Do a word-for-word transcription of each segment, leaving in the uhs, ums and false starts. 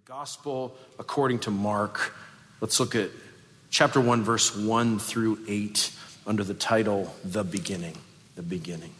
Gospel according to Mark. Let's look at chapter one, verse one through eight under the title, The Beginning. The Beginning.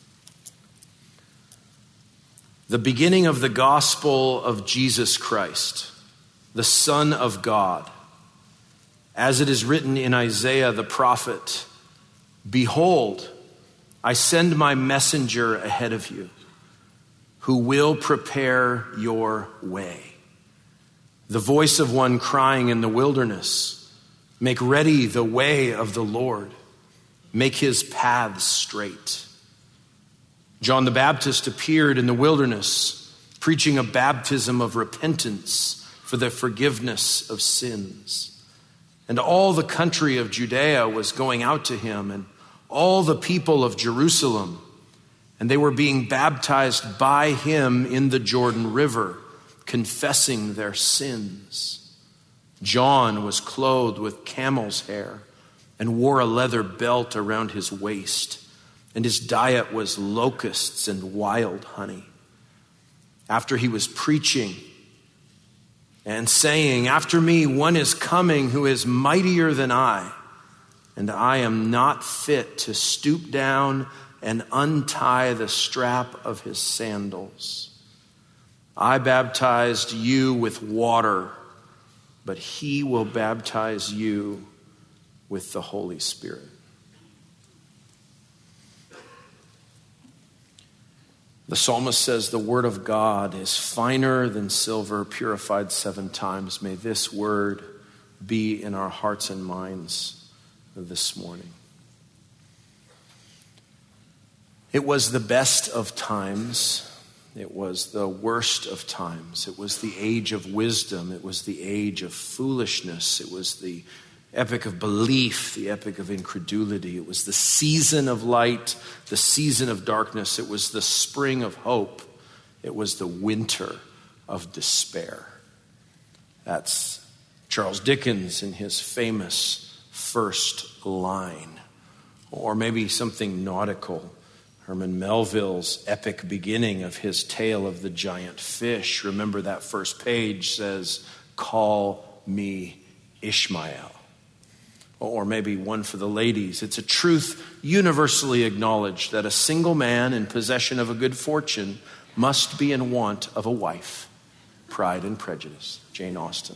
The beginning of the gospel of Jesus Christ, the Son of God. As it is written in Isaiah the prophet, "Behold, I send my messenger ahead of you, who will prepare your way. The voice of one crying in the wilderness, make ready the way of the Lord, make his paths straight." John the Baptist appeared in the wilderness, preaching a baptism of repentance for the forgiveness of sins. And all the country of Judea was going out to him, and all the people of Jerusalem, and they were being baptized by him in the Jordan River, confessing their sins. John was clothed with camel's hair and wore a leather belt around his waist, and his diet was locusts and wild honey. After he was preaching and saying, "After me, one is coming who is mightier than I, and I am not fit to stoop down and untie the strap of his sandals. I baptized you with water, but he will baptize you with the Holy Spirit." The psalmist says, "The word of God is finer than silver, purified seven times." May this word be in our hearts and minds this morning. It was the best of times. It was the worst of times. It was the age of wisdom. It was the age of foolishness. It was the epoch of belief, the epoch of incredulity. It was the season of light, the season of darkness. It was the spring of hope. It was the winter of despair. That's Charles Dickens in his famous first line. Or maybe something nautical. Herman Melville's epic beginning of his tale of the giant fish. Remember that first page says, "Call me Ishmael." Or maybe one for the ladies. It's a truth universally acknowledged that a single man in possession of a good fortune must be in want of a wife. Pride and Prejudice, Jane Austen.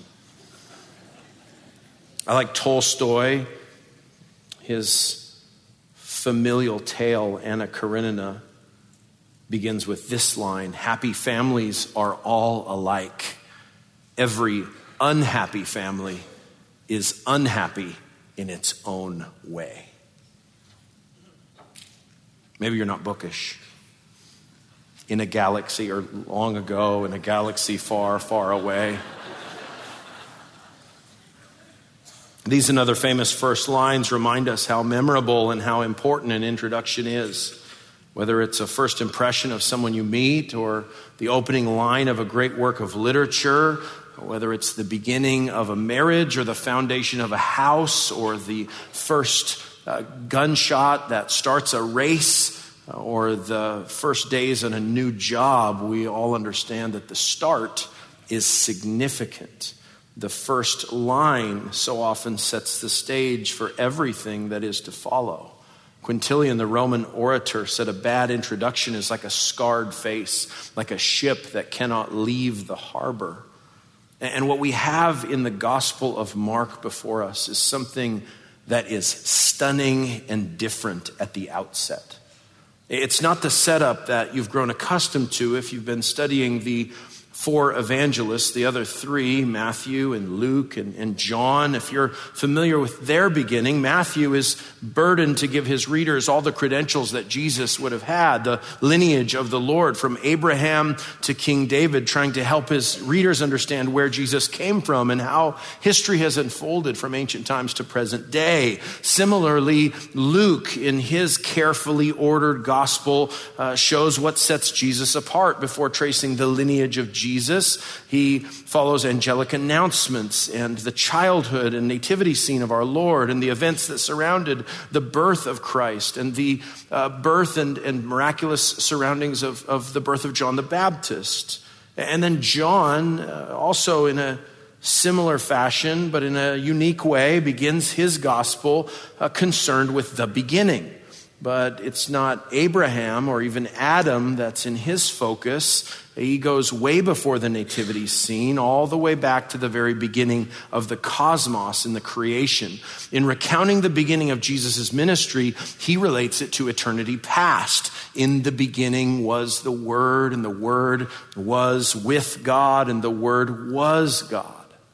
I like Tolstoy. His familial tale, Anna Karenina, begins with this line: "Happy families are all alike. Every unhappy family is unhappy in its own way." Maybe you're not bookish. In a galaxy, or long ago, in a galaxy far, far away. These and other famous first lines remind us how memorable and how important an introduction is. Whether it's a first impression of someone you meet, or the opening line of a great work of literature, whether it's the beginning of a marriage, or the foundation of a house, or the first uh, gunshot that starts a race, or the first days on a new job, we all understand that the start is significant. The first line so often sets the stage for everything that is to follow. Quintilian, the Roman orator, said a bad introduction is like a scarred face, like a ship that cannot leave the harbor. And what we have in the Gospel of Mark before us is something that is stunning and different at the outset. It's not the setup that you've grown accustomed to if you've been studying the four evangelists, the other three, Matthew and Luke and, and John. If you're familiar with their beginning, Matthew is burdened to give his readers all the credentials that Jesus would have had, the lineage of the Lord from Abraham to King David, trying to help his readers understand where Jesus came from and how history has unfolded from ancient times to present day. Similarly, Luke, in his carefully ordered gospel, uh, shows what sets Jesus apart before tracing the lineage of Jesus. Jesus. He follows angelic announcements and the childhood and nativity scene of our Lord and the events that surrounded the birth of Christ and the uh, birth and, and miraculous surroundings of, of the birth of John the Baptist. And then John, uh, also in a similar fashion, but in a unique way, begins his gospel uh, concerned with the beginning. But it's not Abraham or even Adam that's in his focus. He goes way before the nativity scene, all the way back to the very beginning of the cosmos and the creation. In recounting the beginning of Jesus' ministry, he relates it to eternity past. In the beginning was the Word, and the Word was with God, and the Word was God.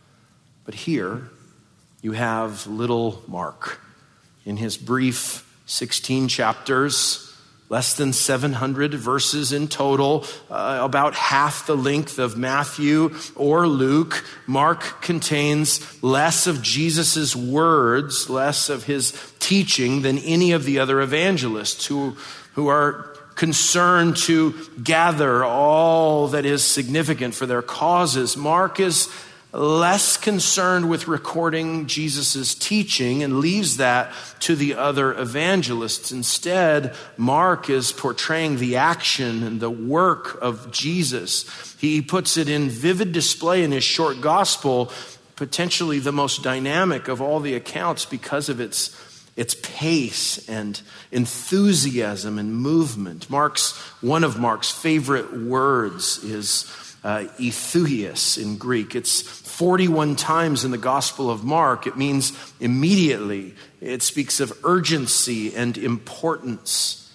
But here you have little Mark in his brief sixteen chapters, less than seven hundred verses in total, uh, about half the length of Matthew or Luke. Mark contains less of Jesus' words, less of his teaching than any of the other evangelists who, who are concerned to gather all that is significant for their causes. Mark is less concerned with recording Jesus' teaching and leaves that to the other evangelists. Instead, Mark is portraying the action and the work of Jesus. He puts it in vivid display in his short gospel, potentially the most dynamic of all the accounts because of its its pace and enthusiasm and movement. Mark's one of Mark's favorite words is uh, eutheuios in Greek. It's forty-one times in the Gospel of Mark. It means immediately. It speaks of urgency and importance.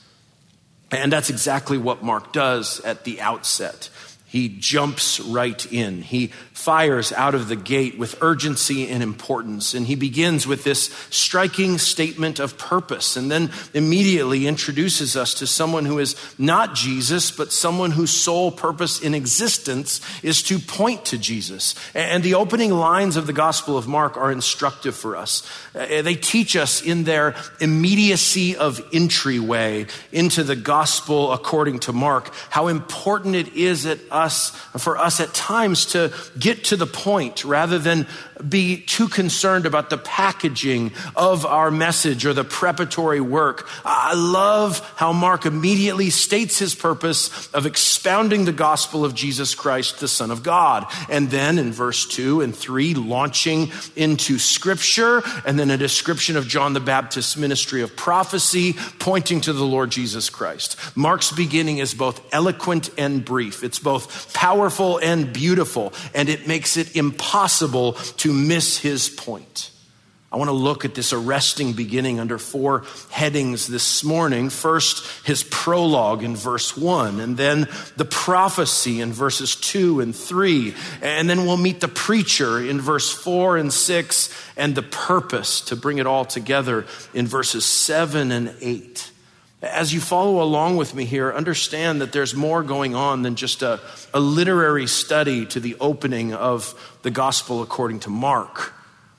And that's exactly what Mark does at the outset. He jumps right in. He fires out of the gate with urgency and importance. And he begins with this striking statement of purpose, and then immediately introduces us to someone who is not Jesus, but someone whose sole purpose in existence is to point to Jesus. And the opening lines of the Gospel of Mark are instructive for us. They teach us in their immediacy of entryway into the gospel according to Mark how important it is at us, for us at times to get to the point rather than be too concerned about the packaging of our message or the preparatory work. I love how Mark immediately states his purpose of expounding the gospel of Jesus Christ, the Son of God. And then in verse two and three, launching into scripture, and then a description of John the Baptist's ministry of prophecy, pointing to the Lord Jesus Christ. Mark's beginning is both eloquent and brief. It's both powerful and beautiful, and it makes it impossible to miss his point. I want to look at this arresting beginning under four headings this morning. First, his prologue in verse one, and then the prophecy in verses two and three. And then we'll meet the preacher in verse four and six, and the purpose to bring it all together in verses seven and eight. As you follow along with me here, understand that there's more going on than just a, a literary study to the opening of the gospel according to Mark.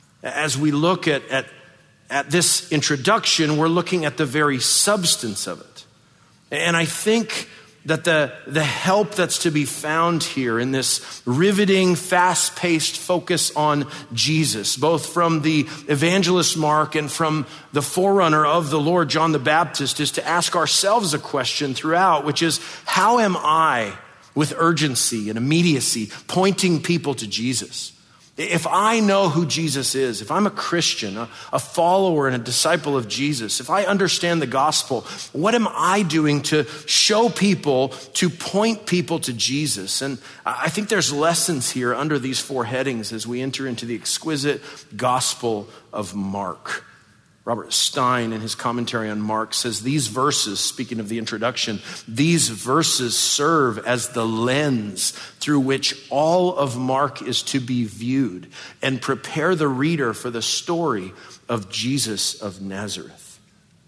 As we look at, at, at this introduction, we're looking at the very substance of it. And I think that the, the help that's to be found here in this riveting, fast-paced focus on Jesus, both from the evangelist Mark and from the forerunner of the Lord, John the Baptist, is to ask ourselves a question throughout, which is, how am I, with urgency and immediacy, pointing people to Jesus? If I know who Jesus is, if I'm a Christian, a, a follower and a disciple of Jesus, if I understand the gospel, what am I doing to show people, to point people to Jesus? And I think there's lessons here under these four headings as we enter into the exquisite gospel of Mark. Robert Stein, in his commentary on Mark, says these verses, speaking of the introduction, these verses serve as the lens through which all of Mark is to be viewed and prepare the reader for the story of Jesus of Nazareth.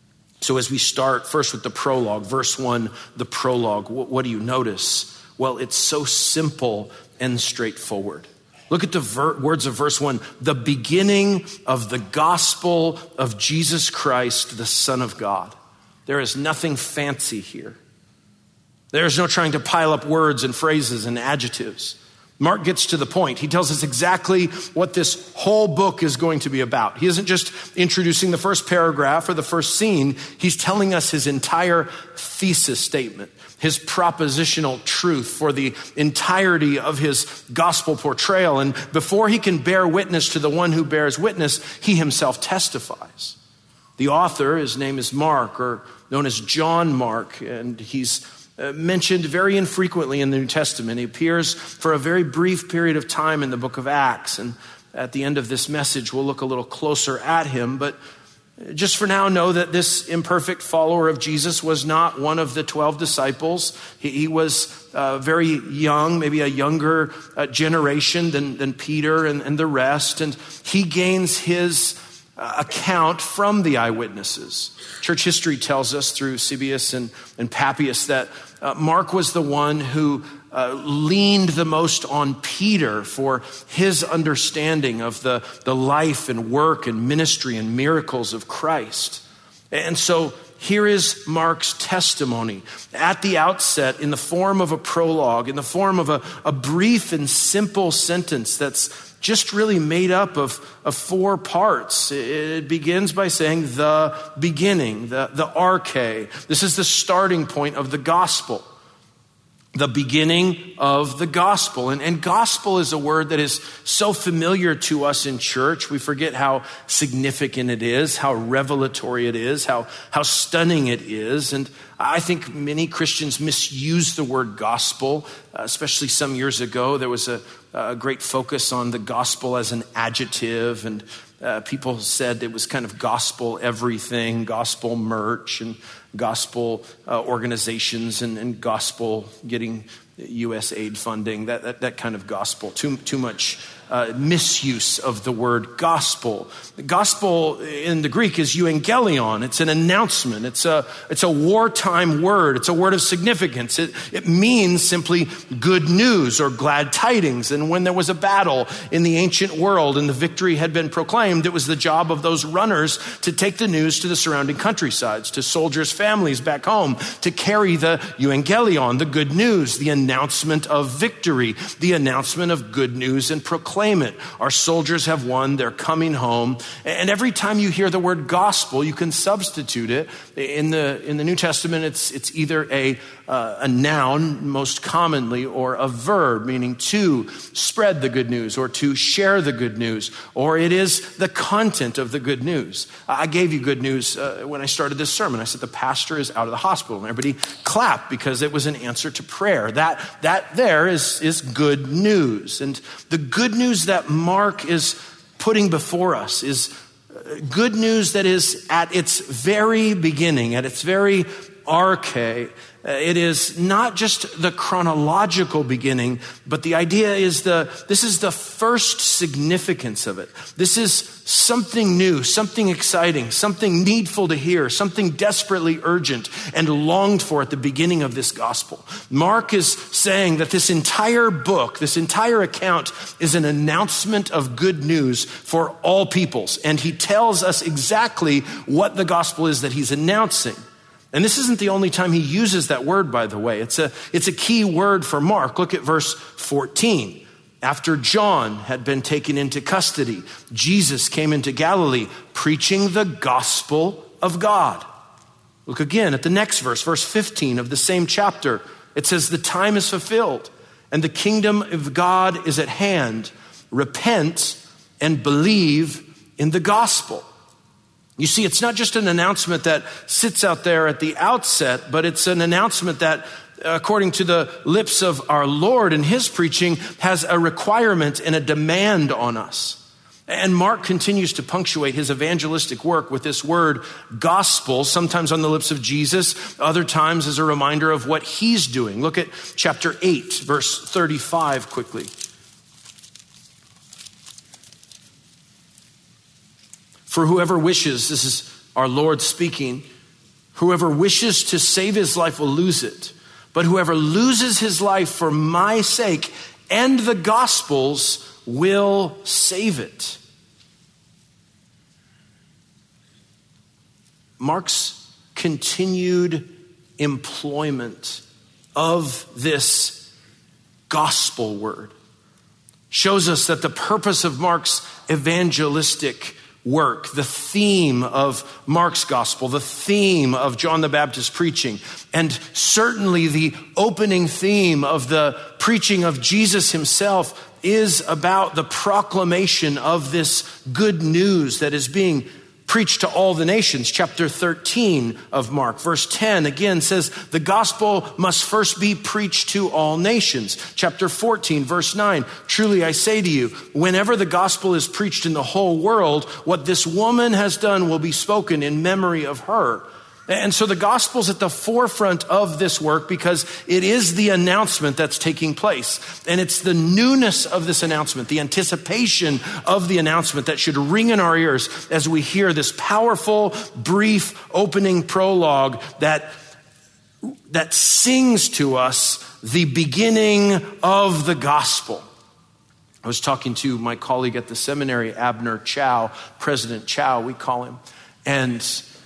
So as we start first with the prologue, verse one, the prologue, what, what do you notice? Well, it's so simple and straightforward. Look at the ver- words of verse one, the beginning of the gospel of Jesus Christ, the Son of God. There is nothing fancy here. There is no trying to pile up words and phrases and adjectives. Mark gets to the point. He tells us exactly what this whole book is going to be about. He isn't just introducing the first paragraph or the first scene. He's telling us his entire thesis statement, his propositional truth for the entirety of his gospel portrayal. And before he can bear witness to the one who bears witness, he himself testifies. The author, his name is Mark, or known as John Mark, and he's mentioned very infrequently in the New Testament. He appears for a very brief period of time in the book of Acts. And at the end of this message, we'll look a little closer at him. But just for now, know that this imperfect follower of Jesus was not one of the twelve disciples. He, he was uh, very young, maybe a younger uh, generation than, than Peter and, and the rest. And he gains his uh, account from the eyewitnesses. Church history tells us through Eusebius and, and Papias that uh, Mark was the one who uh, leaned the most on Peter for his understanding of the, the life and work and ministry and miracles of Christ. And so here is Mark's testimony at the outset in the form of a prologue, in the form of a, a brief and simple sentence that's just really made up of, of four parts. It begins by saying the beginning, the, the arche. This is the starting point of the gospel. The beginning of the gospel. And, and gospel is a word that is so familiar to us in church. We forget how significant it is, how revelatory it is, how, how stunning it is. And I think many Christians misuse the word gospel, especially some years ago. There was a, a great focus on the gospel as an adjective, and uh, people said it was kind of gospel everything, gospel merch, and gospel uh, organizations, and, and gospel getting U S aid funding, that, that, that kind of gospel. Too, too much uh, misuse of the word gospel. The gospel in the Greek is euangelion. It's an announcement. It's a, it's a wartime word. It's a word of significance. It, it means simply good news or glad tidings. And when there was a battle in the ancient world and the victory had been proclaimed, it was the job of those runners to take the news to the surrounding countrysides, to soldiers' families back home, to carry the euangelion, the good news, the announcement of victory, the announcement of good news, and proclaim it. Our soldiers have won. They're coming home. And every time you hear the word gospel, you can substitute it. In the in the New Testament, it's it's either a uh, a noun, most commonly, or a verb, meaning to spread the good news or to share the good news, or it is the content of the good news. I gave you good news uh, when I started this sermon. I said the pastor is out of the hospital, and everybody clapped because it was an answer to prayer. That that there is is good news, and the good news that Mark is putting before us is good news that is at its very beginning, at its very arche. It is not just the chronological beginning, but the idea is the, this is the first significance of it. This is something new, something exciting, something needful to hear, something desperately urgent and longed for at the beginning of this gospel. Mark is saying that this entire book, this entire account is an announcement of good news for all peoples. And he tells us exactly what the gospel is that he's announcing. And this isn't the only time he uses that word, by the way. It's a, it's a key word for Mark. Look at verse fourteen. After John had been taken into custody, Jesus came into Galilee preaching the gospel of God. Look again at the next verse, verse fifteen of the same chapter. It says, the time is fulfilled and the kingdom of God is at hand. Repent and believe in the gospel. You see, it's not just an announcement that sits out there at the outset, but it's an announcement that, according to the lips of our Lord and his preaching, has a requirement and a demand on us. And Mark continues to punctuate his evangelistic work with this word gospel, sometimes on the lips of Jesus, other times as a reminder of what he's doing. Look at chapter eight, verse thirty-five quickly. For whoever wishes, this is our Lord speaking, whoever wishes to save his life will lose it. But whoever loses his life for my sake and the gospel's will save it. Mark's continued employment of this gospel word, shows us that the purpose of Mark's evangelistic work, the theme of Mark's gospel, the theme of John the Baptist's preaching, and certainly the opening theme of the preaching of Jesus himself is about the proclamation of this good news that is being preached to all the nations. Chapter thirteen of Mark, verse ten, again says, the gospel must first be preached to all nations. Chapter fourteen, verse nine, truly I say to you, whenever the gospel is preached in the whole world, what this woman has done will be spoken in memory of her. And so the gospel's at the forefront of this work because it is the announcement that's taking place. And it's the newness of this announcement, the anticipation of the announcement that should ring in our ears as we hear this powerful, brief opening prologue that, that sings to us the beginning of the gospel. I was talking to my colleague at the seminary, Abner Chow, President Chow, we call him, and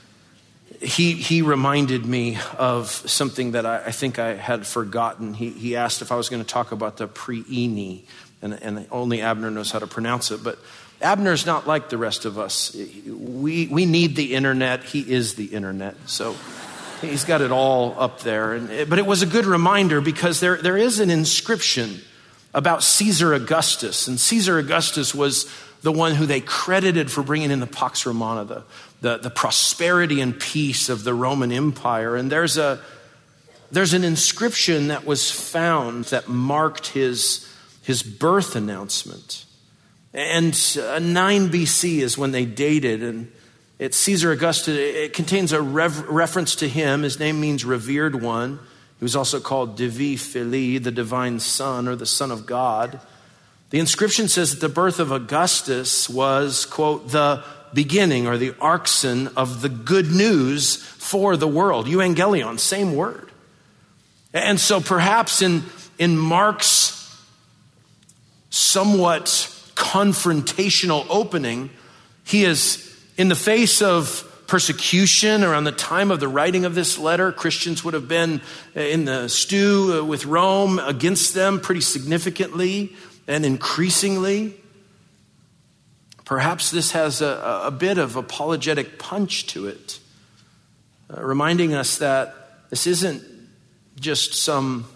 He he reminded me of something that I, I think I had forgotten. He he asked if I was going to talk about the Preini, and, and only Abner knows how to pronounce it. But Abner's not like the rest of us. We we need the internet. He is the internet. So he's got it all up there. And, but it was a good reminder because there there is an inscription about Caesar Augustus. And Caesar Augustus was the one who they credited for bringing in the Pax Romana, the, the, the prosperity and peace of the Roman Empire. And there's a there's an inscription that was found that marked his, his birth announcement. And uh, nine B C is when they dated, and it's Caesar Augustus. It contains a rev- reference to him. His name means revered one. He was also called Divi Filii, the divine son, or the son of God. The inscription says that the birth of Augustus was, quote, the beginning or the arxon of the good news for the world. Euangelion, same word. And so perhaps in, in Mark's somewhat confrontational opening, he is in the face of persecution around the time of the writing of this letter. Christians would have been in the stew with Rome against them pretty significantly and increasingly. Perhaps this has a, a bit of apologetic punch to it, uh, reminding us that this isn't just some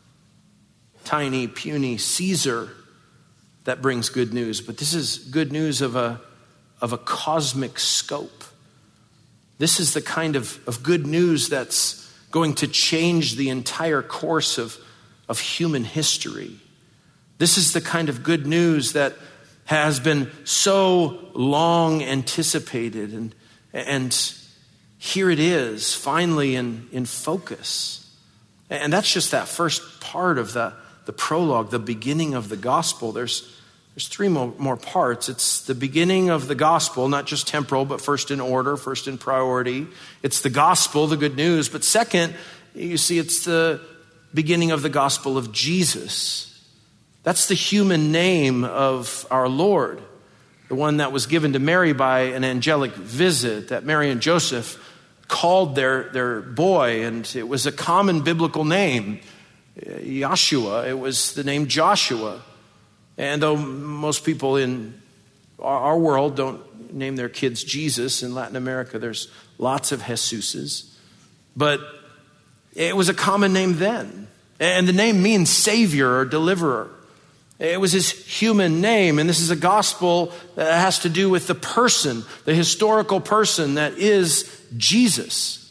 tiny, puny Caesar that brings good news, but this is good news of a, of a cosmic scope. This is the kind of, of good news that's going to change the entire course of, of human history. This is the kind of good news that has been so long anticipated, and, and here it is, finally in, in focus. And that's just that first part of the, the prologue, the beginning of the gospel. There's, there's three more, more parts. It's the beginning of the gospel, not just temporal, but first in order, first in priority. It's the gospel, the good news. But second, you see, it's the beginning of the gospel of Jesus. That's the human name of our Lord, the one that was given to Mary by an angelic visit that Mary and Joseph called their, their boy, and it was a common biblical name, Yeshua. It was the name Joshua. And though most people in our, our world don't name their kids Jesus, in Latin America there's lots of Jesuses, but it was a common name then. And the name means savior or deliverer. It was his human name, and this is a gospel that has to do with the person, the historical person that is Jesus.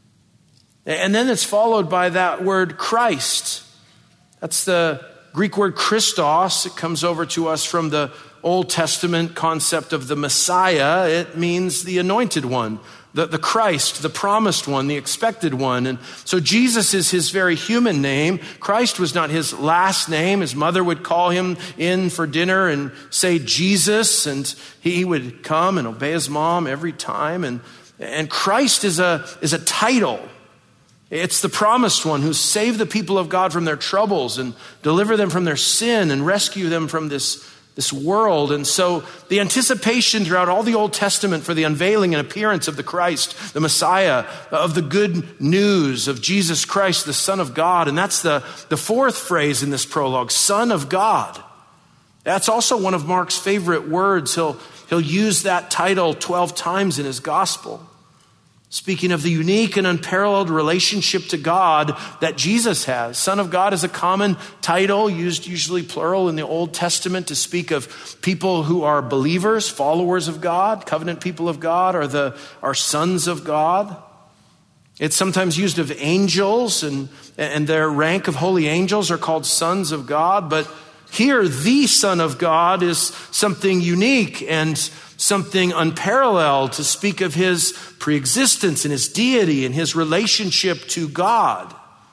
And then it's followed by that word Christ. That's the Greek word Christos. It comes over to us from the Old Testament concept of the Messiah. It means the anointed one, the, the Christ, the promised one, the expected one. And so Jesus is his very human name. Christ was not his last name. His mother would call him in for dinner and say Jesus, and he would come and obey his mom every time. And, and Christ is a, is a title. It's the promised one who saved the people of God from their troubles and deliver them from their sin and rescue them from this, this world. And so the anticipation throughout all the Old Testament for the unveiling and appearance of the Christ, the Messiah, of the good news of Jesus Christ, the Son of God. And that's the, the fourth phrase in this prologue, Son of God. That's also one of Mark's favorite words. He'll, he'll use that title twelve times in his gospel, speaking of the unique and unparalleled relationship to God that Jesus has. Son of God is a common title used usually plural in the Old Testament to speak of people who are believers, followers of God, covenant people of God, or the are sons of God. It's sometimes used of angels, and, and their rank of holy angels are called sons of God. But here, the Son of God is something unique and something unparalleled to speak of his preexistence and his deity and his relationship to God.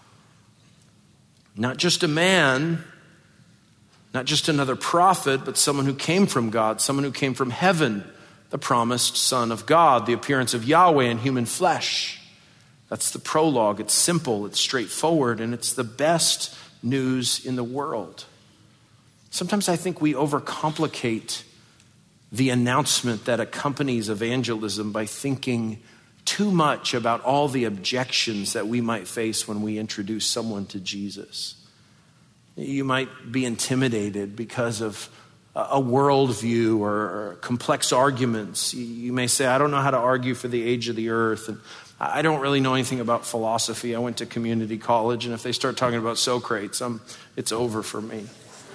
Not just a man, not just another prophet, but someone who came from God, someone who came from heaven, the promised Son of God, the appearance of Yahweh in human flesh. That's the prologue. It's simple, it's straightforward, and it's the best news in the world. Sometimes I think we overcomplicate the announcement that accompanies evangelism by thinking too much about all the objections that we might face when we introduce someone to Jesus. You might be intimidated because of a worldview or complex arguments. You may say, I don't know how to argue for the age of the earth, and I don't really know anything about philosophy. I went to community college, and if they start talking about Socrates, I'm, it's over for me.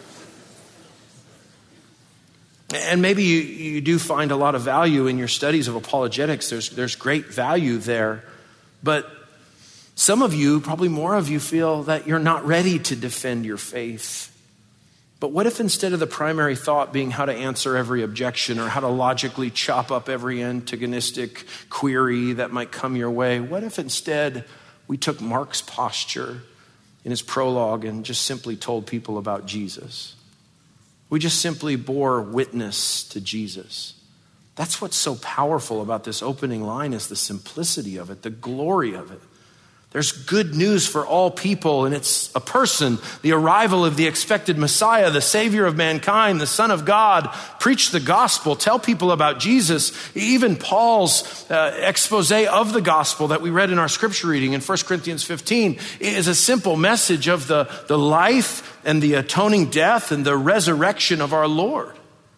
And maybe you, you do find a lot of value in your studies of apologetics. There's, there's great value there. But some of you, probably more of you, feel that you're not ready to defend your faith. But what if instead of the primary thought being how to answer every objection or how to logically chop up every antagonistic query that might come your way, what if instead we took Mark's posture in his prologue and just simply told people about Jesus? We just simply bore witness to Jesus. That's what's so powerful about this opening line, is the simplicity of it, the glory of it. There's good news for all people, and it's a person, the arrival of the expected Messiah, the Savior of mankind, the Son of God. Preach the gospel, tell people about Jesus. Even Paul's uh, expose of the gospel that we read in our scripture reading in First Corinthians fifteen is a simple message of the, the life and the atoning death and the resurrection of our Lord.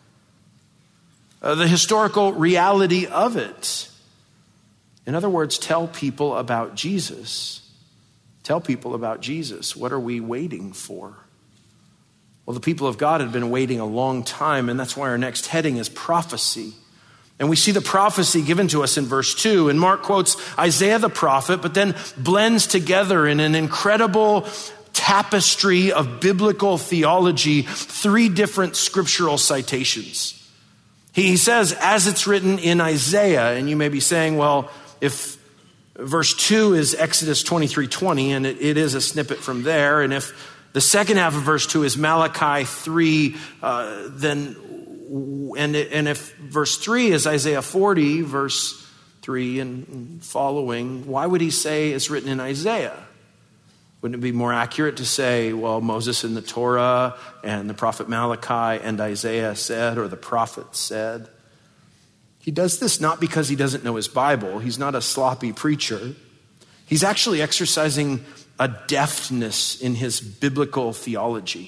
Uh, the historical reality of it. In other words, tell people about Jesus. Tell people about Jesus. What are we waiting for? Well, the people of God had been waiting a long time, and that's why our next heading is prophecy. And we see the prophecy given to us in verse two. And Mark quotes Isaiah the prophet, but then blends together in an incredible tapestry of biblical theology three different scriptural citations. He says, as it's written in Isaiah, and you may be saying, well, if verse two is Exodus twenty-three twenty, and it, it is a snippet from there, and if the second half of verse two is Malachi three, uh, then and and if verse three is Isaiah forty, verse three and following, why would he say it's written in Isaiah? Wouldn't it be more accurate to say, well, Moses in the Torah and the prophet Malachi and Isaiah said, or the prophet said? He does this not because he doesn't know his Bible. He's not a sloppy preacher. He's actually exercising a deftness in his biblical theology,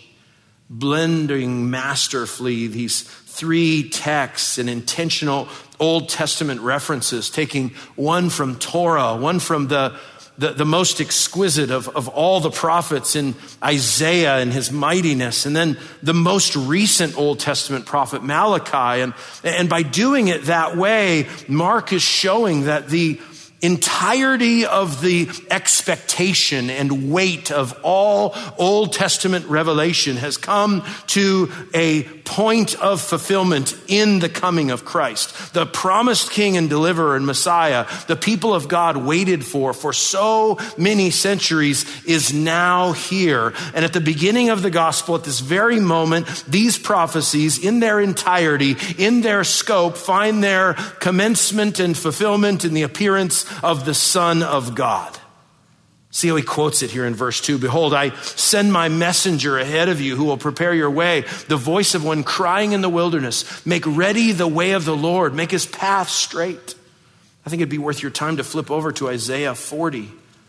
blending masterfully these three texts and intentional Old Testament references, taking one from Torah, one from the The, the most exquisite of, of all the prophets in Isaiah and his mightiness, and then the most recent Old Testament prophet Malachi. And, and by doing it that way, Mark is showing that the entirety of the expectation and weight of all Old Testament revelation has come to a point of fulfillment in the coming of Christ. The promised King and deliverer and Messiah, the people of God waited for for so many centuries, is now here. And at the beginning of the gospel, at this very moment, these prophecies in their entirety, in their scope, find their commencement and fulfillment in the appearance of the Son of God. See how he quotes it here in verse two. Behold, I send my messenger ahead of you who will prepare your way. The voice of one crying in the wilderness, make ready the way of the Lord, make his path straight. I think it'd be worth your time to flip over to Isaiah forty.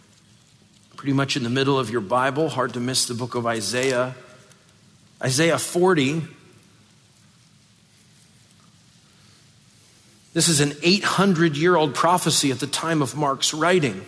Pretty much in the middle of your Bible, hard to miss the book of Isaiah. Isaiah forty This is an eight hundred year old prophecy at the time of Mark's writing,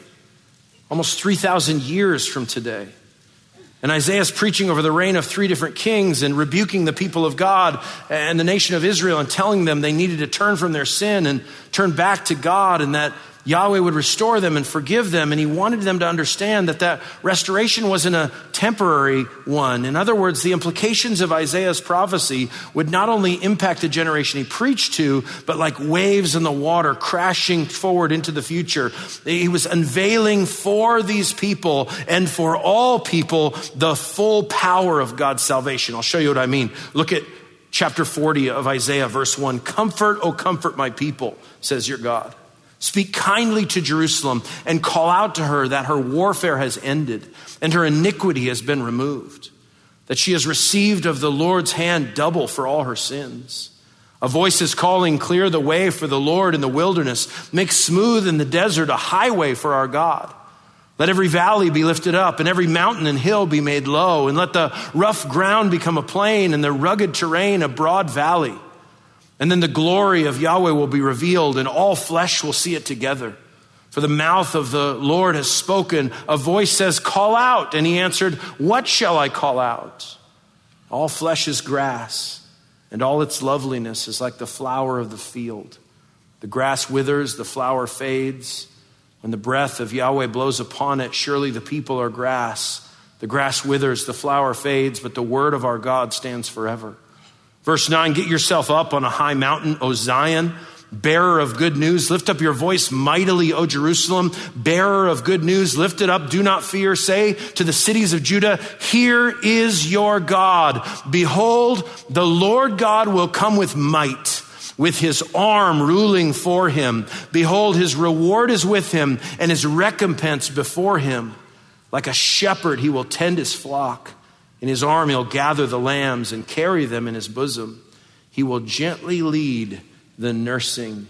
almost three thousand years from today. And Isaiah's preaching over the reign of three different kings and rebuking the people of God and the nation of Israel and telling them they needed to turn from their sin and turn back to God, and that Yahweh would restore them and forgive them. And he wanted them to understand that that restoration wasn't a temporary one. In other words, the implications of Isaiah's prophecy would not only impact the generation he preached to, but like waves in the water crashing forward into the future. He was unveiling for these people and for all people the full power of God's salvation. I'll show you what I mean. Look at chapter forty of Isaiah, verse one. Comfort, O comfort my people, says your God. Speak kindly to Jerusalem and call out to her that her warfare has ended and her iniquity has been removed, that she has received of the Lord's hand double for all her sins. A voice is calling, clear the way for the Lord in the wilderness, make smooth in the desert a highway for our God. Let every valley be lifted up and every mountain and hill be made low, and let the rough ground become a plain and the rugged terrain a broad valley. And then the glory of Yahweh will be revealed, and all flesh will see it together. For the mouth of the Lord has spoken. A voice says, call out. And he answered, what shall I call out? All flesh is grass, and all its loveliness is like the flower of the field. The grass withers, the flower fades. When the breath of Yahweh blows upon it, surely the people are grass. The grass withers, the flower fades, but the word of our God stands forever. Verse nine, get yourself up on a high mountain, O Zion, bearer of good news. Lift up your voice mightily, O Jerusalem, bearer of good news. Lift it up, do not fear. Say to the cities of Judah, here is your God. Behold, the Lord God will come with might, with his arm ruling for him. Behold, his reward is with him and his recompense before him. Like a shepherd, he will tend his flock. In his arm, he'll gather the lambs and carry them in his bosom. He will gently lead the nursing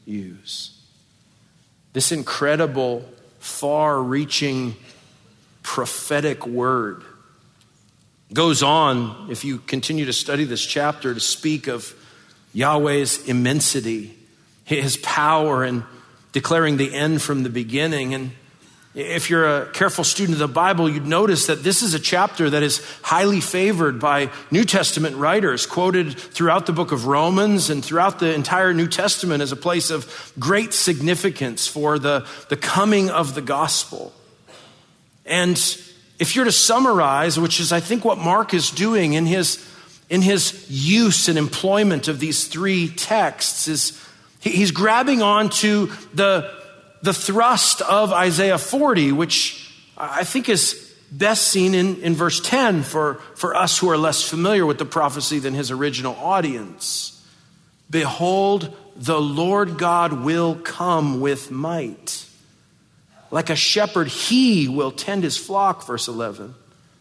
ewes. This incredible, far-reaching, prophetic word goes on, if you continue to study this chapter, to speak of Yahweh's immensity, his power, and declaring the end from the beginning. And if you're a careful student of the Bible, you'd notice that this is a chapter that is highly favored by New Testament writers, quoted throughout the book of Romans and throughout the entire New Testament as a place of great significance for the, the coming of the gospel. And if you're to summarize, which is I think what Mark is doing in his, in his use and employment of these three texts, is he's grabbing onto the The thrust of Isaiah forty, which I think is best seen in, in verse ten for, for us who are less familiar with the prophecy than his original audience. Behold, the Lord God will come with might. Like a shepherd, he will tend his flock, verse eleven.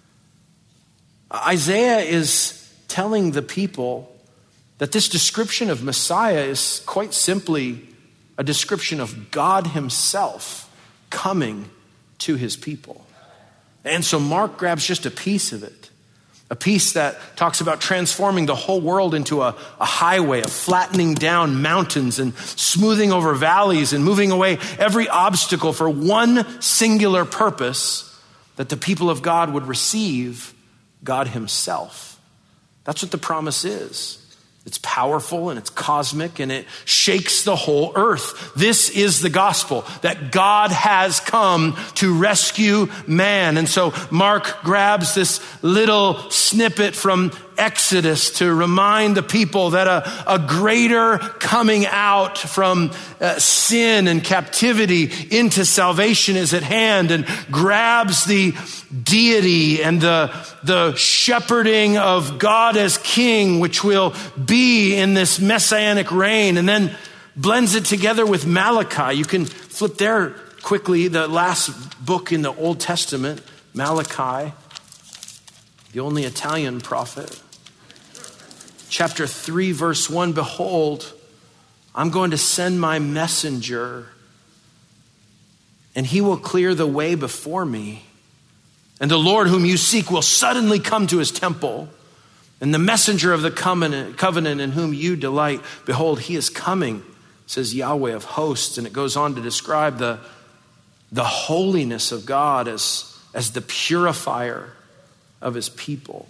Isaiah is telling the people that this description of Messiah is quite simply a description of God himself coming to his people. And so Mark grabs just a piece of it, a piece that talks about transforming the whole world into a, a highway, of flattening down mountains and smoothing over valleys and moving away every obstacle for one singular purpose, that the people of God would receive God himself. That's what the promise is. It's powerful and it's cosmic and it shakes the whole earth. This is the gospel, that God has come to rescue man. And so Mark grabs this little snippet from Exodus to remind the people that a, a greater coming out from uh, sin and captivity into salvation is at hand, and grabs the deity and the, the shepherding of God as king, which will be in this messianic reign, and then blends it together with Malachi. You can flip there quickly, the last book in the Old Testament, Malachi, the only Italian prophet. Chapter three, verse one, behold, I'm going to send my messenger, and he will clear the way before me. And the Lord whom you seek will suddenly come to his temple. And the messenger of the covenant, covenant in whom you delight, behold, he is coming, says Yahweh of hosts, and it goes on to describe the, the holiness of God as, as the purifier of his people.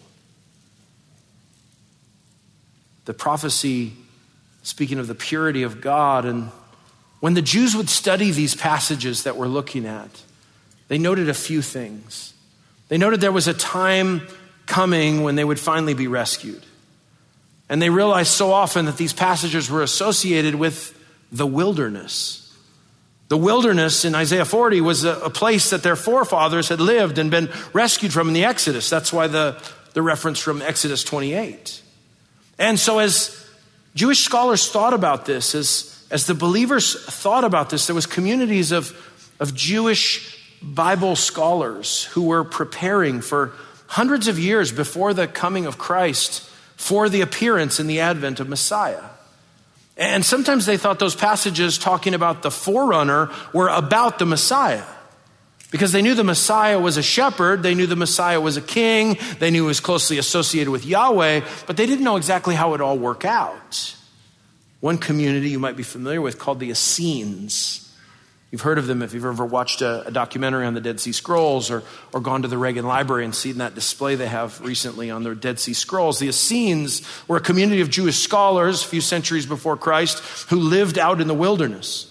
The prophecy speaking of the purity of God. And when the Jews would study these passages that we're looking at, they noted a few things. They noted there was a time coming when they would finally be rescued. And they realized so often that these passages were associated with the wilderness. The wilderness in Isaiah forty was a, a place that their forefathers had lived and been rescued from in the Exodus. That's why the, the reference from Exodus twenty-eight. And so as Jewish scholars thought about this, as, as the believers thought about this, there was communities of, of Jewish Bible scholars who were preparing for hundreds of years before the coming of Christ for the appearance and the advent of Messiah. And sometimes they thought those passages talking about the forerunner were about the Messiah, because they knew the Messiah was a shepherd, they knew the Messiah was a king, they knew he was closely associated with Yahweh, but they didn't know exactly how it all worked out. One community you might be familiar with called the Essenes. You've heard of them if you've ever watched a, a documentary on the Dead Sea Scrolls or, or gone to the Reagan Library and seen that display they have recently on their Dead Sea Scrolls. The Essenes were a community of Jewish scholars a few centuries before Christ who lived out in the wilderness.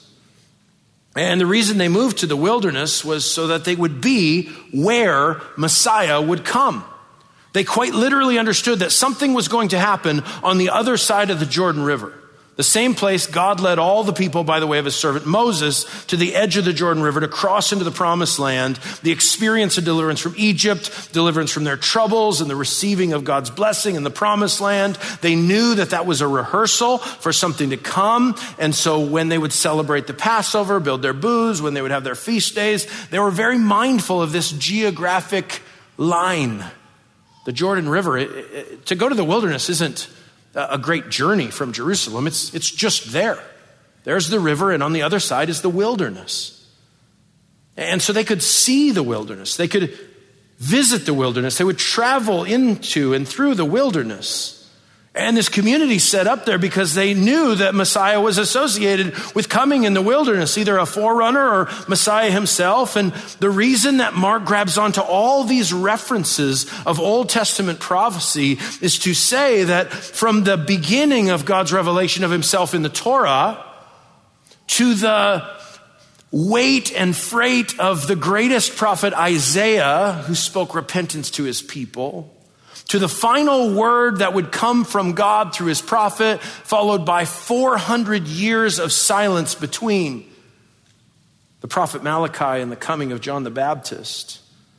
And the reason they moved to the wilderness was so that they would be where Messiah would come. They quite literally understood that something was going to happen on the other side of the Jordan River. The same place God led all the people by the way of his servant Moses to the edge of the Jordan River to cross into the promised land, the experience of deliverance from Egypt, deliverance from their troubles, and the receiving of God's blessing in the promised land. They knew that that was a rehearsal for something to come. And so when they would celebrate the Passover, build their booths, when they would have their feast days, they were very mindful of this geographic line. The Jordan River, it, it, to go to the wilderness isn't a great journey from Jerusalem. It's, it's just there. There's the river, and on the other side is the wilderness. And so they could see the wilderness. They could visit the wilderness. They would travel into and through the wilderness. And this community set up there because they knew that Messiah was associated with coming in the wilderness, either a forerunner or Messiah himself. And the reason that Mark grabs onto all these references of Old Testament prophecy is to say that from the beginning of God's revelation of himself in the Torah to the weight and freight of the greatest prophet Isaiah, who spoke repentance to his people, to the final word that would come from God through his prophet, followed by four hundred years of silence between the prophet Malachi and the coming of John the Baptist,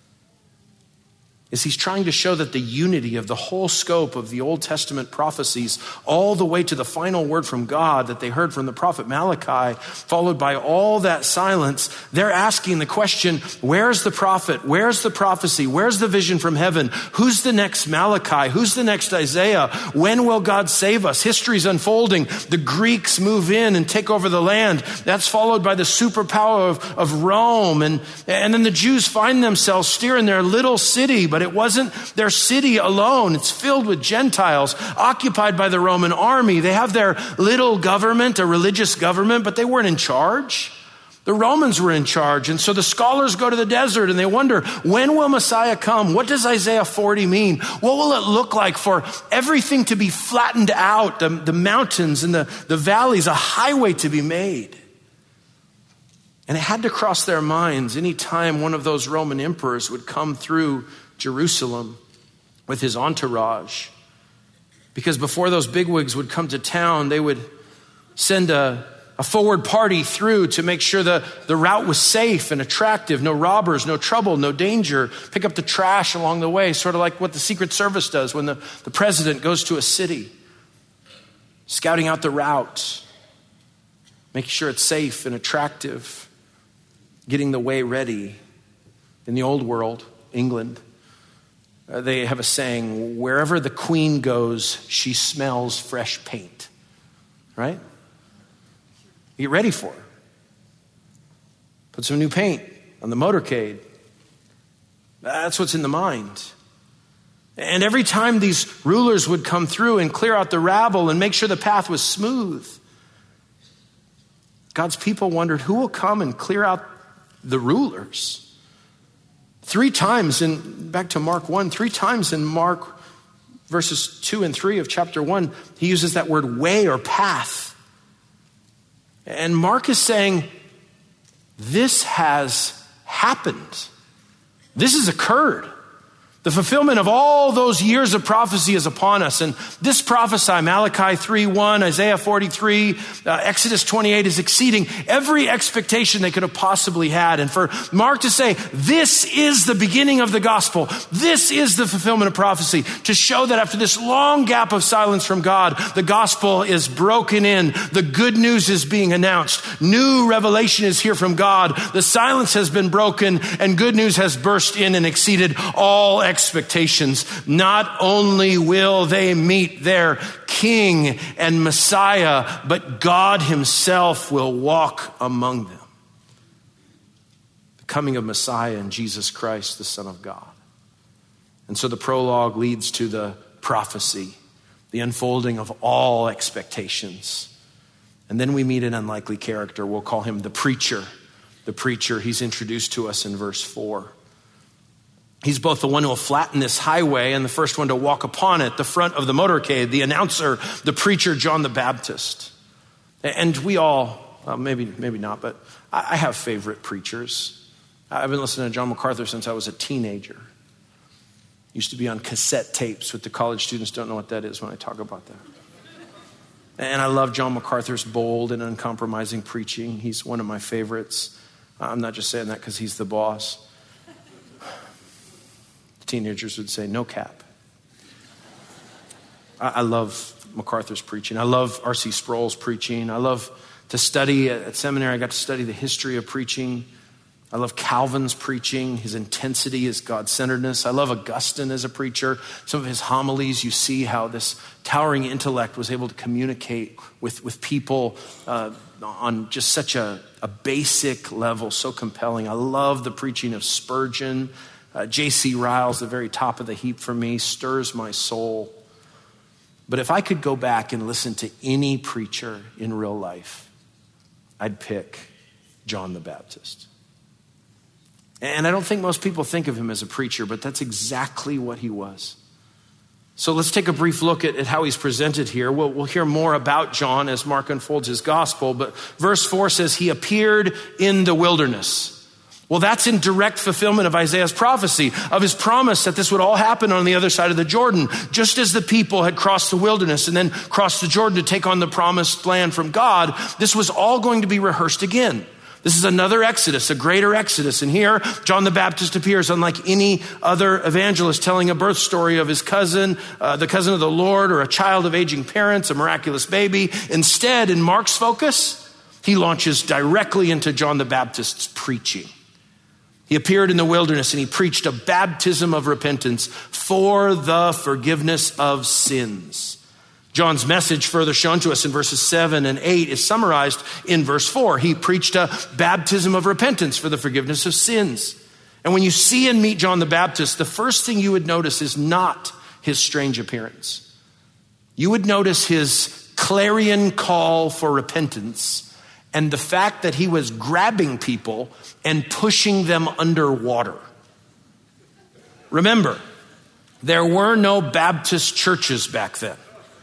is he's trying to show that the unity of the whole scope of the Old Testament prophecies, all the way to the final word from God that they heard from the prophet Malachi, followed by all that silence, they're asking the question, where's the prophet? Where's the prophecy? Where's the vision from heaven? Who's the next Malachi? Who's the next Isaiah? When will God save us? History's unfolding. The Greeks move in and take over the land. That's followed by the superpower of, of Rome. And, and then the Jews find themselves steering their little city, but it wasn't their city alone. It's filled with Gentiles occupied by the Roman army. They have their little government, a religious government, but they weren't in charge. The Romans were in charge. And so the scholars go to the desert and they wonder, when will Messiah come? What does Isaiah forty mean? What will it look like for everything to be flattened out, the, the mountains and the, the valleys, a highway to be made? And it had to cross their minds any time one of those Roman emperors would come through Jerusalem with his entourage. Because before those bigwigs would come to town, they would send a, a forward party through to make sure the, the route was safe and attractive. No robbers, no trouble, no danger. Pick up the trash along the way, sort of like what the Secret Service does when the, the president goes to a city. Scouting out the route, making sure it's safe and attractive, getting the way ready. In the old world, England, Uh, they have a saying, wherever the queen goes, she smells fresh paint, right? Get ready for her. Put some new paint on the motorcade. That's what's in the mind. And every time these rulers would come through and clear out the rabble and make sure the path was smooth, God's people wondered, who will come and clear out the rulers? Three times in, back to Mark one, three times in Mark verses two and three of chapter one, he uses that word way or path. And Mark is saying, this has happened. This has occurred. The fulfillment of all those years of prophecy is upon us. And this prophecy, Malachi three one, Isaiah forty-three, uh, Exodus twenty-eight, is exceeding every expectation they could have possibly had. And for Mark to say, this is the beginning of the gospel, this is the fulfillment of prophecy, to show that after this long gap of silence from God, the gospel is broken in, the good news is being announced, new revelation is here from God, the silence has been broken, and good news has burst in and exceeded all expectations. Expectations. Not only will they meet their King and Messiah, but God himself will walk among them. The coming of Messiah and Jesus Christ, the Son of God. And so the prologue leads to the prophecy, the unfolding of all expectations. And then we meet an unlikely character. We'll call him the preacher. The preacher, he's introduced to us in verse four. He's both the one who will flatten this highway and the first one to walk upon it, the front of the motorcade, the announcer, the preacher, John the Baptist. And we all, well, maybe maybe not, but I have favorite preachers. I've been listening to John MacArthur since I was a teenager. Used to be on cassette tapes with the college students. Don't know what that is when I talk about that. And I love John MacArthur's bold and uncompromising preaching. He's one of my favorites. I'm not just saying that because he's the boss. Teenagers would say, no cap. I, I love MacArthur's preaching. I love R C Sproul's preaching. I love to study at, at seminary. I got to study the history of preaching. I love Calvin's preaching, his intensity, his God-centeredness. I love Augustine as a preacher. Some of his homilies, you see how this towering intellect was able to communicate with, with people uh, on just such a, a basic level, so compelling. I love the preaching of Spurgeon. Uh, J C Ryle's the very top of the heap for me, stirs my soul. But if I could go back and listen to any preacher in real life, I'd pick John the Baptist. And I don't think most people think of him as a preacher, but that's exactly what he was. So let's take a brief look at, at how he's presented here. We'll, we'll hear more about John as Mark unfolds his gospel, but verse four says, he appeared in the wilderness. Well, that's in direct fulfillment of Isaiah's prophecy, of his promise that this would all happen on the other side of the Jordan, just as the people had crossed the wilderness and then crossed the Jordan to take on the promised land from God. This was all going to be rehearsed again. This is another Exodus, a greater Exodus. And here, John the Baptist appears unlike any other evangelist, telling a birth story of his cousin, uh, the cousin of the Lord, or a child of aging parents, a miraculous baby. Instead, in Mark's focus, he launches directly into John the Baptist's preaching. He appeared in the wilderness and he preached a baptism of repentance for the forgiveness of sins. John's message, further shown to us in verses seven and eight, is summarized in verse four. He preached a baptism of repentance for the forgiveness of sins. And when you see and meet John the Baptist, the first thing you would notice is not his strange appearance. You would notice his clarion call for repentance and the fact that he was grabbing people and pushing them underwater. Remember, there were no Baptist churches back then.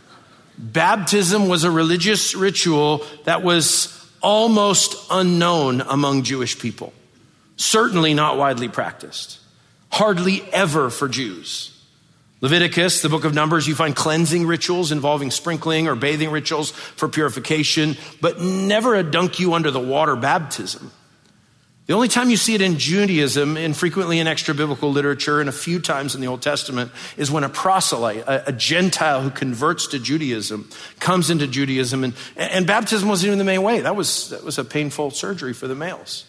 Baptism was a religious ritual that was almost unknown among Jewish people. Certainly not widely practiced. Hardly ever for Jews. Leviticus, the book of Numbers, you find cleansing rituals involving sprinkling or bathing rituals for purification, but never a dunk you under the water baptism. The only time you see it in Judaism, infrequently in extra biblical literature, and a few times in the Old Testament, is when a proselyte, a, a Gentile who converts to Judaism, comes into Judaism, and, and baptism wasn't even the main way. That was, that was a painful surgery for the males.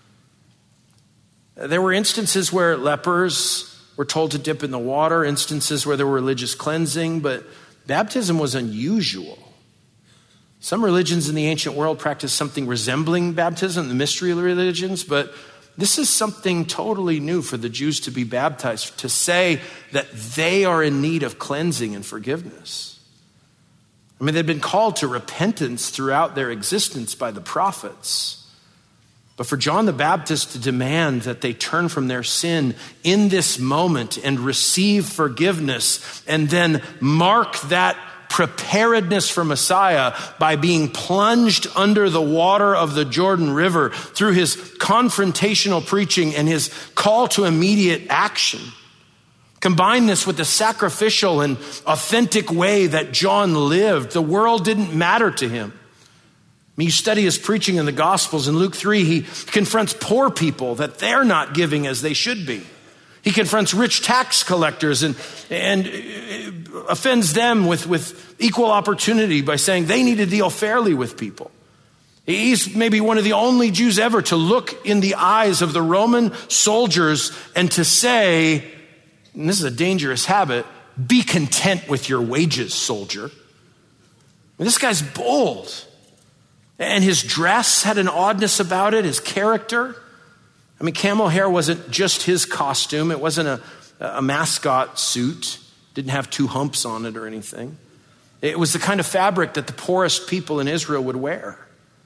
There were instances where lepers were told to dip in the water, instances where there were religious cleansing, but baptism was unusual. Some religions in the ancient world practiced something resembling baptism, the mystery religions, but this is something totally new for the Jews to be baptized, to say that they are in need of cleansing and forgiveness. I mean, they'd been called to repentance throughout their existence by the prophets. But for John the Baptist to demand that they turn from their sin in this moment and receive forgiveness and then mark that preparedness for Messiah by being plunged under the water of the Jordan River through his confrontational preaching and his call to immediate action. Combine this with the sacrificial and authentic way that John lived. The world didn't matter to him. I mean, you study his preaching in the Gospels. In Luke three, he confronts poor people that they're not giving as they should be. He confronts rich tax collectors and, and offends them with, with equal opportunity by saying they need to deal fairly with people. He's maybe one of the only Jews ever to look in the eyes of the Roman soldiers and to say, and this is a dangerous habit, be content with your wages, soldier. I mean, this guy's bold. And his dress had an oddness about it, his character. I mean, camel hair wasn't just his costume. It wasn't a, a mascot suit. Didn't have two humps on it or anything. It was the kind of fabric that the poorest people in Israel would wear.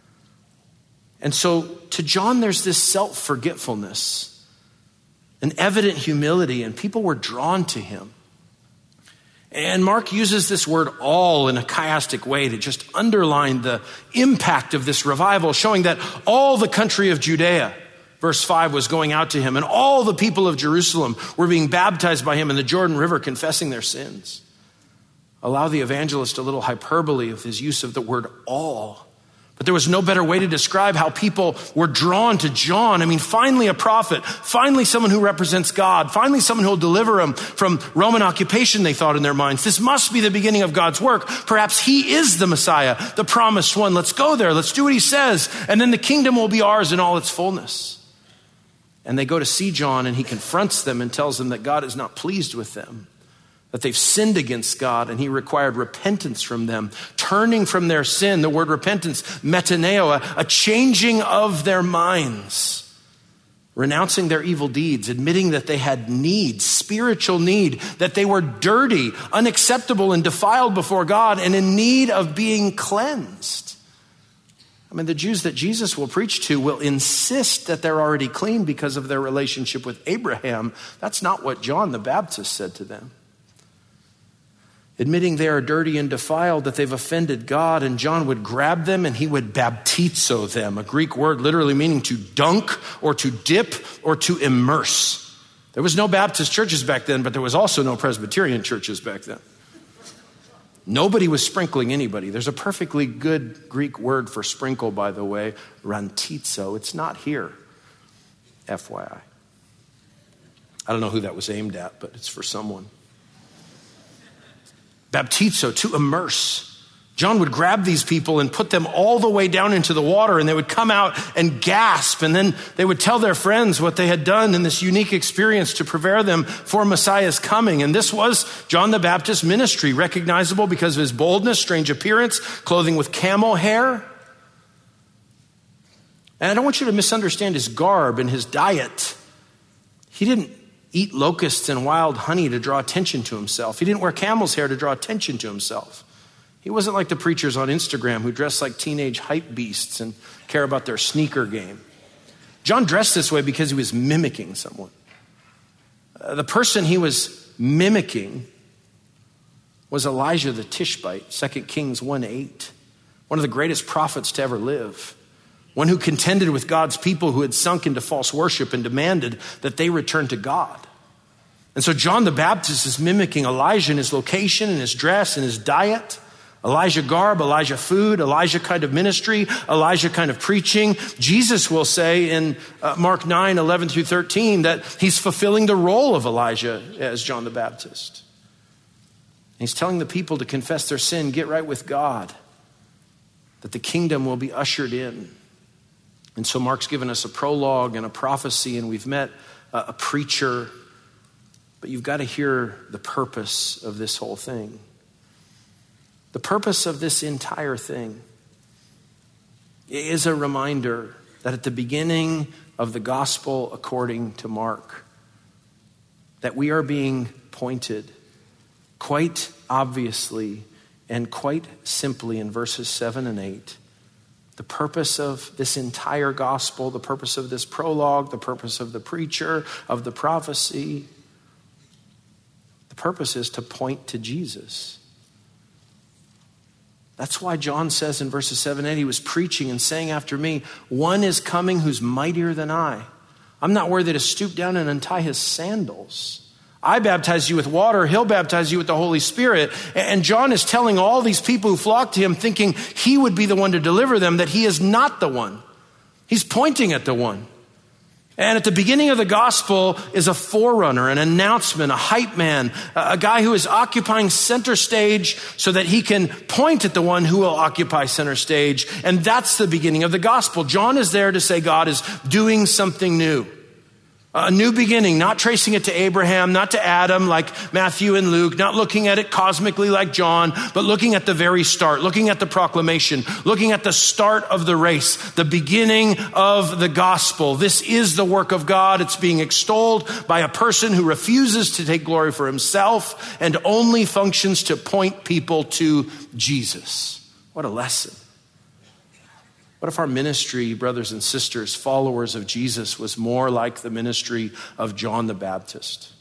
And so to John, there's this self-forgetfulness, an evident humility, and people were drawn to him. And Mark uses this word all in a chiastic way to just underline the impact of this revival, showing that all the country of Judea, verse five, was going out to him, and all the people of Jerusalem were being baptized by him in the Jordan River, confessing their sins. Allow the evangelist a little hyperbole of his use of the word all. But there was no better way to describe how people were drawn to John. I mean, finally a prophet, finally someone who represents God, finally someone who will deliver them from Roman occupation, they thought in their minds. This must be the beginning of God's work. Perhaps he is the Messiah, the promised one. Let's go there. Let's do what he says. And then the kingdom will be ours in all its fullness. And they go to see John, and he confronts them and tells them that God is not pleased with them, that they've sinned against God, and he required repentance from them, turning from their sin. The word repentance, metaneo, a, a changing of their minds, renouncing their evil deeds, admitting that they had need, spiritual need, that they were dirty, unacceptable, and defiled before God, and in need of being cleansed. I mean, the Jews that Jesus will preach to will insist that they're already clean because of their relationship with Abraham. That's not what John the Baptist said to them. Admitting they are dirty and defiled, that they've offended God, and John would grab them and he would baptizo them, a Greek word literally meaning to dunk or to dip or to immerse. There was no Baptist churches back then, but there was also no Presbyterian churches back then. Nobody was sprinkling anybody. There's a perfectly good Greek word for sprinkle, by the way, rantizo. It's not here, F Y I. I don't know who that was aimed at, but it's for someone. Baptizo, to immerse. John would grab these people and put them all the way down into the water, and they would come out and gasp, and then they would tell their friends what they had done in this unique experience to prepare them for Messiah's coming. And this was John the Baptist's ministry, recognizable because of his boldness, strange appearance, clothing with camel hair. And I don't want you to misunderstand his garb and his diet. He didn't eat locusts and wild honey to draw attention to himself. He didn't wear camel's hair to draw attention to himself. He wasn't like the preachers on Instagram who dress like teenage hype beasts and care about their sneaker game. John dressed this way because he was mimicking someone. Uh, the person he was mimicking was Elijah the Tishbite, Second Kings one eight, one of the greatest prophets to ever live. One who contended with God's people who had sunk into false worship and demanded that they return to God. And so John the Baptist is mimicking Elijah in his location, in his dress, in his diet. Elijah garb, Elijah food, Elijah kind of ministry, Elijah kind of preaching. Jesus will say in uh, Mark nine, eleven through thirteen that he's fulfilling the role of Elijah as John the Baptist. He's telling the people to confess their sin, get right with God, that the kingdom will be ushered in. And so Mark's given us a prologue and a prophecy, and we've met a, a preacher, but you've got to hear the purpose of this whole thing. The purpose of this entire thing is a reminder that at the beginning of the gospel according to Mark, that we are being pointed quite obviously And quite simply in verses seven and eight, the purpose of this entire gospel, the purpose of this prologue, the purpose of the preacher, of the prophecy, the purpose is to point to Jesus. That's why John says in verses seven and eight, he was preaching and saying after me, one is coming who's mightier than I. I'm not worthy to stoop down and untie his sandals. I baptize you with water. He'll baptize you with the Holy Spirit. And John is telling all these people who flock to him, thinking he would be the one to deliver them, that he is not the one. He's pointing at the one. And at the beginning of the gospel is a forerunner, an announcement, a hype man, a guy who is occupying center stage so that he can point at the one who will occupy center stage. And that's the beginning of the gospel. John is there to say God is doing something new. A new beginning, not tracing it to Abraham, not to Adam like Matthew and Luke, not looking at it cosmically like John, but looking at the very start, looking at the proclamation, looking at the start of the race, the beginning of the gospel. This is the work of God. It's being extolled by a person who refuses to take glory for himself and only functions to point people to Jesus. What a lesson. What if our ministry, brothers and sisters, followers of Jesus, was more like the ministry of John the Baptist?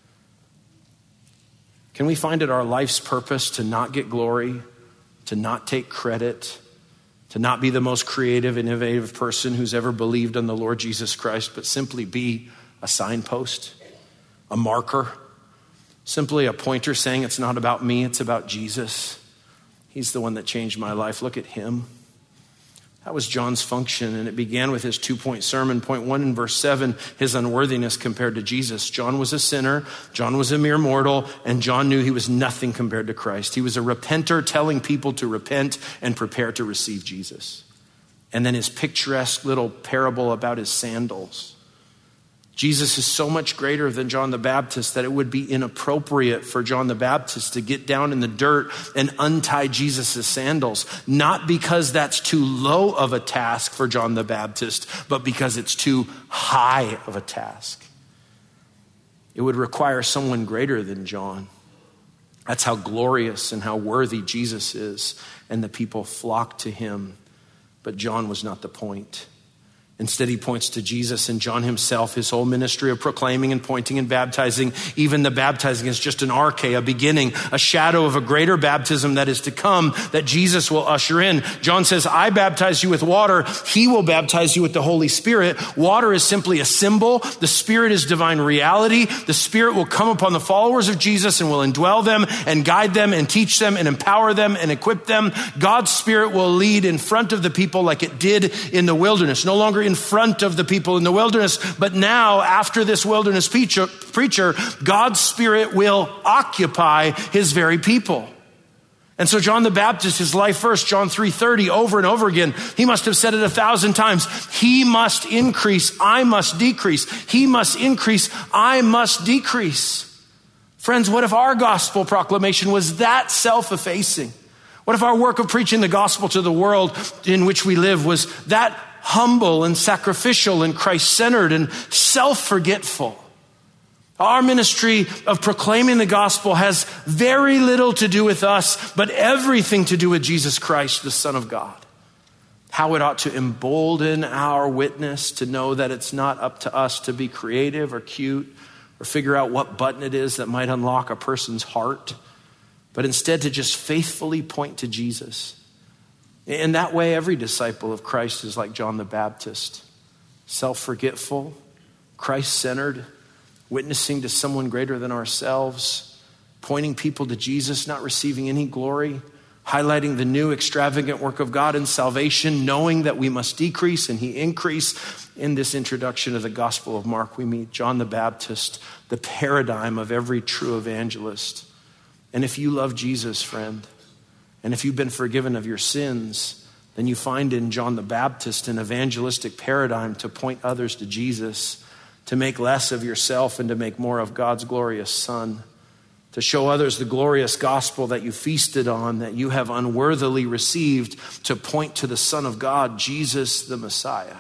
Can we find it our life's purpose to not get glory, to not take credit, to not be the most creative, innovative person who's ever believed on the Lord Jesus Christ, but simply be a signpost, a marker, simply a pointer saying it's not about me, it's about Jesus. He's the one that changed my life. Look at him. That was John's function, and it began with his two-point sermon. Point one in verse seven, his unworthiness compared to Jesus. John was a sinner, John was a mere mortal, and John knew he was nothing compared to Christ. He was a repenter telling people to repent and prepare to receive Jesus. And then his picturesque little parable about his sandals. Jesus is so much greater than John the Baptist that it would be inappropriate for John the Baptist to get down in the dirt and untie Jesus' sandals. Not because that's too low of a task for John the Baptist, but because it's too high of a task. It would require someone greater than John. That's how glorious and how worthy Jesus is, and the people flock to him. But John was not the point. Instead, he points to Jesus and John himself, his whole ministry of proclaiming and pointing and baptizing. Even the baptizing is just an arche, a beginning, a shadow of a greater baptism that is to come, that Jesus will usher in. John says, I baptize you with water. He will baptize you with the Holy Spirit. Water is simply a symbol. The Spirit is divine reality. The Spirit will come upon the followers of Jesus and will indwell them and guide them and teach them and empower them and equip them. God's Spirit will lead in front of the people like it did in the wilderness. No longer in front of the people in the wilderness, but now after this wilderness preacher, preacher, God's Spirit will occupy his very people. And so John the Baptist, his life verse, John three thirty, over and over again, he must have said it a thousand times. He must increase, I must decrease. He must increase, I must decrease. Friends, what if our gospel proclamation was that self-effacing? What if our work of preaching the gospel to the world in which we live was that humble and sacrificial and Christ-centered and self-forgetful? Our ministry of proclaiming the gospel has very little to do with us, but everything to do with Jesus Christ, the Son of God. How it ought to embolden our witness to know that it's not up to us to be creative or cute or figure out what button it is that might unlock a person's heart, but instead to just faithfully point to Jesus. In that way, every disciple of Christ is like John the Baptist, self-forgetful, Christ-centered, witnessing to someone greater than ourselves, pointing people to Jesus, not receiving any glory, highlighting the new extravagant work of God in salvation, knowing that we must decrease and he increase. In this introduction of the Gospel of Mark, we meet John the Baptist, the paradigm of every true evangelist. And if you love Jesus, friend, and if you've been forgiven of your sins, then you find in John the Baptist an evangelistic paradigm to point others to Jesus, to make less of yourself and to make more of God's glorious Son, to show others the glorious gospel that you feasted on, that you have unworthily received, to point to the Son of God, Jesus the Messiah.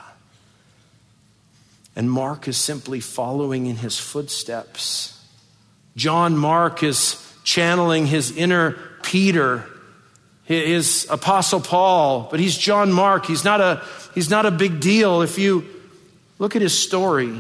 And Mark is simply following in his footsteps. John Mark is channeling his inner Peter his Apostle Paul, but he's John Mark. He's not a, he's not a big deal. If you look at his story,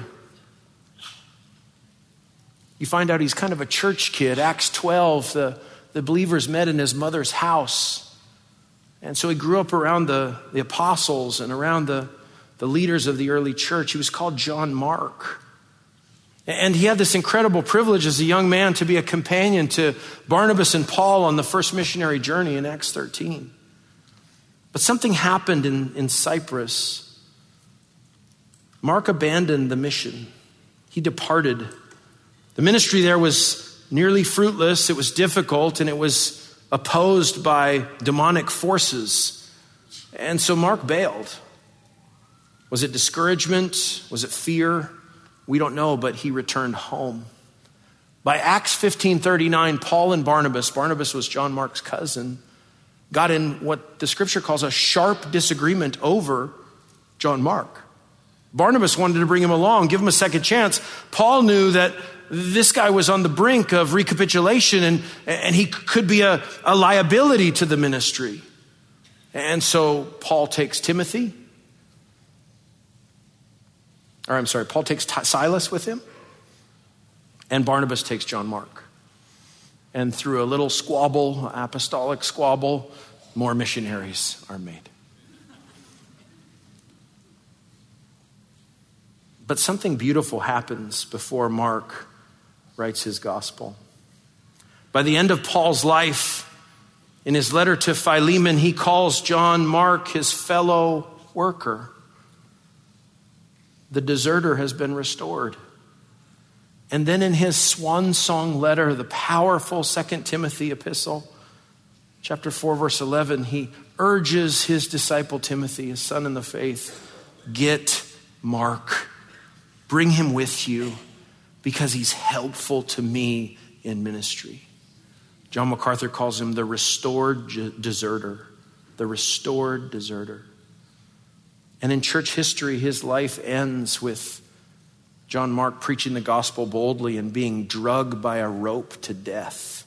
you find out he's kind of a church kid. Acts twelve, the, the believers met in his mother's house. And so he grew up around the, the apostles and around the, the leaders of the early church. He was called John Mark. And he had this incredible privilege as a young man to be a companion to Barnabas and Paul on the first missionary journey in Acts thirteen. But something happened in, in Cyprus. Mark abandoned the mission. He departed. The ministry there was nearly fruitless. It was difficult, and it was opposed by demonic forces. And so Mark bailed. Was it discouragement? Was it fear? We don't know, but he returned home. By Acts fifteen thirty-nine, Paul and Barnabas, Barnabas was John Mark's cousin, got in what the scripture calls a sharp disagreement over John Mark. Barnabas wanted to bring him along, give him a second chance. Paul knew that this guy was on the brink of recapitulation, and, and he could be a, a liability to the ministry. And so Paul takes Timothy, or I'm sorry, Paul takes T- Silas with him, and Barnabas takes John Mark. And through a little squabble, apostolic squabble, more missionaries are made. But something beautiful happens before Mark writes his gospel. By the end of Paul's life, in his letter to Philemon, he calls John Mark his fellow worker. The deserter has been restored. And then in his swan song letter, the powerful Second Timothy epistle, chapter four, verse eleven, he urges his disciple Timothy, his son in the faith, get Mark. Bring him with you because he's helpful to me in ministry. John MacArthur calls him the restored deserter, the restored deserter. And in church history, his life ends with John Mark preaching the gospel boldly and being drugged by a rope to death.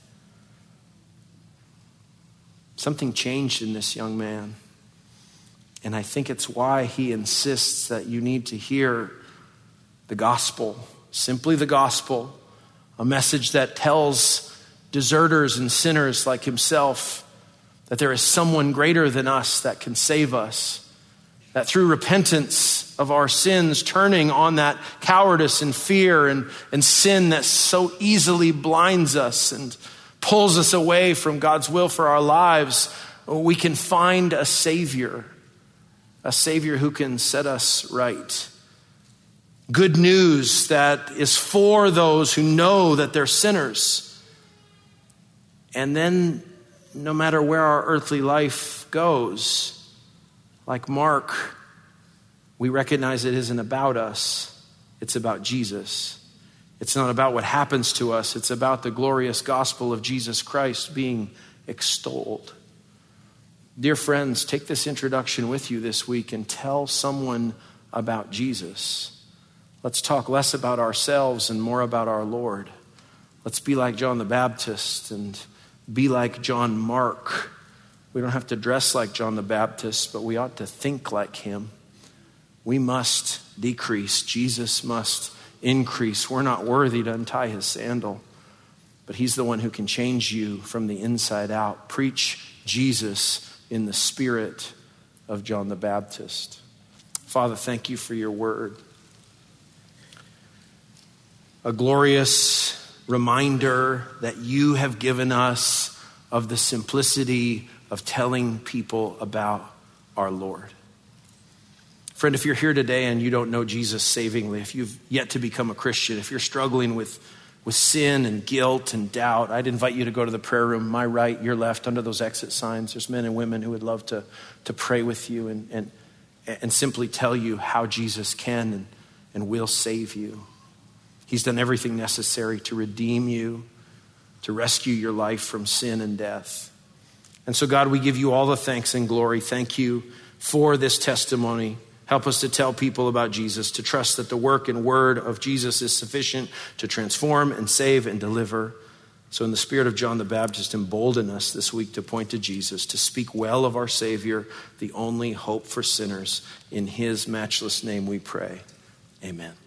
Something changed in this young man. And I think it's why he insists that you need to hear the gospel, simply the gospel, a message that tells deserters and sinners like himself that there is someone greater than us that can save us. That through repentance of our sins, turning on that cowardice and fear and, and sin that so easily blinds us and pulls us away from God's will for our lives, we can find a Savior, a Savior who can set us right. Good news that is for those who know that they're sinners. And then no matter where our earthly life goes, like Mark, we recognize it isn't about us. It's about Jesus. It's not about what happens to us. It's about the glorious gospel of Jesus Christ being extolled. Dear friends, take this introduction with you this week and tell someone about Jesus. Let's talk less about ourselves and more about our Lord. Let's be like John the Baptist and be like John Mark. We don't have to dress like John the Baptist, but we ought to think like him. We must decrease. Jesus must increase. We're not worthy to untie his sandal, but he's the one who can change you from the inside out. Preach Jesus in the spirit of John the Baptist. Father, thank you for your word. A glorious reminder that you have given us of the simplicity of telling people about our Lord. Friend, if you're here today and you don't know Jesus savingly, if you've yet to become a Christian, if you're struggling with, with sin and guilt and doubt, I'd invite you to go to the prayer room, my right, your left, under those exit signs. There's men and women who would love to, to pray with you and, and, and simply tell you how Jesus can and, and will save you. He's done everything necessary to redeem you, to rescue your life from sin and death. And so, God, we give you all the thanks and glory. Thank you for this testimony. Help us to tell people about Jesus, to trust that the work and word of Jesus is sufficient to transform and save and deliver. So in the spirit of John the Baptist, embolden us this week to point to Jesus, to speak well of our Savior, the only hope for sinners. In his matchless name we pray. Amen.